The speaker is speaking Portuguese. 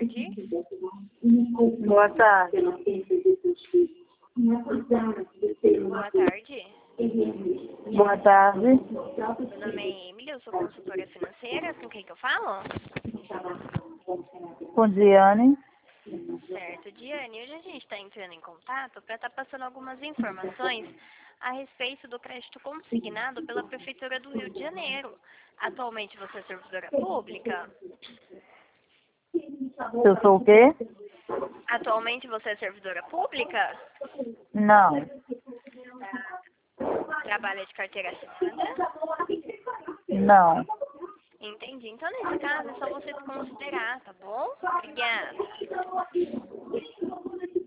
tarde. Boa tarde. Boa tarde. Boa tarde. Meu nome é Emily, eu sou consultora financeira. Com quem que eu falo? Com Diane. Certo, Diane. Hoje a gente está entrando em contato para estar passando algumas informações a respeito do crédito consignado pela Prefeitura do Rio de Janeiro. Atualmente você é servidora pública? Eu sou o quê? Atualmente você é servidora pública? Não. Trabalha de carteira assinada? Não. Entendi. Então, nesse caso, é só você considerar, tá bom? Obrigada.